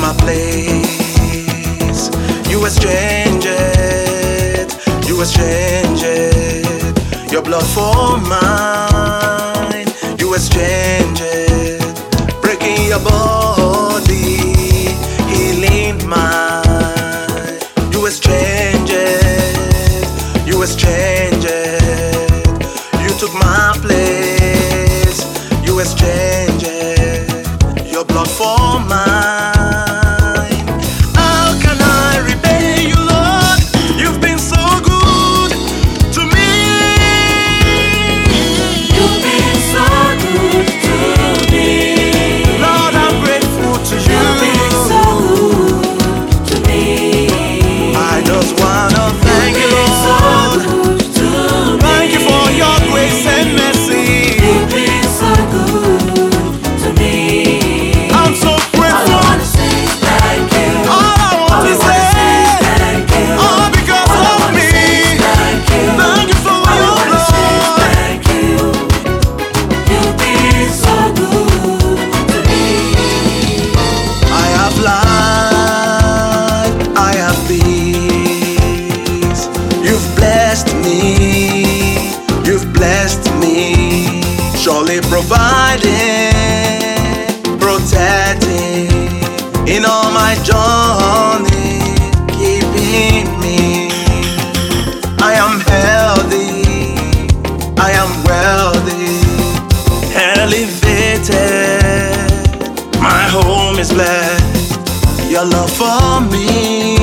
my place. You exchange it, you exchange it. Your blood for mine, you exchange it. Breaking your body, healing mine. You exchange it, you exchange it. You took my place, you exchange it. Your blood for mine. How can I repay you, Lord? You've been so good to me. You've been so good to me. Lord, I'm grateful to you. You've been so good to me. I just wanna thank you, You've been so Lord. good to me. Thank you for your grace and mercy. You've been so good to me. I'm so All I grateful. wanna say is thank you. All I want All I to wanna say is say, thank you. all because All I of wanna me. say is thank you. Thank you for All I your wanna say is blood. thank you. You've been so good to me. I have life, I have peace. You've blessed me, you've blessed me. Surely providing, protecting in all my journey, keeping me. I am healthy, I am wealthy, elevated. My home is blessed. Your love for me